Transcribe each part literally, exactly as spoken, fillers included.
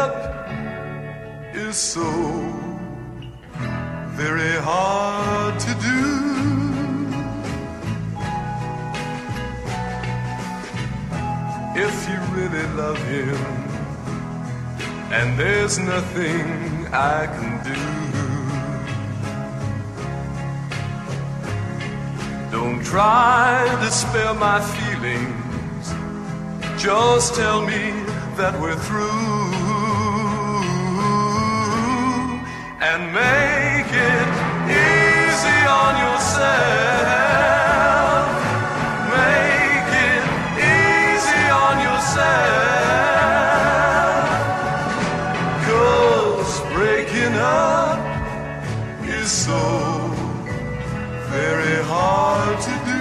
up is so very hard to do. If you really love him, and there's nothing I can do, don't try to spare my feelings, just tell me that we're through, and make it easy on yourself. Make it easy on yourself, 'cause breaking up is so very hard to do.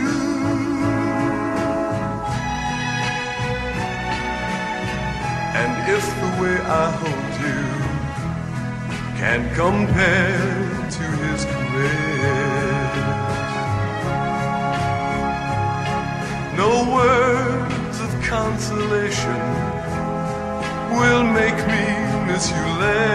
And if the way I hold you can compare to his caress, no words of consolation will make me miss you less.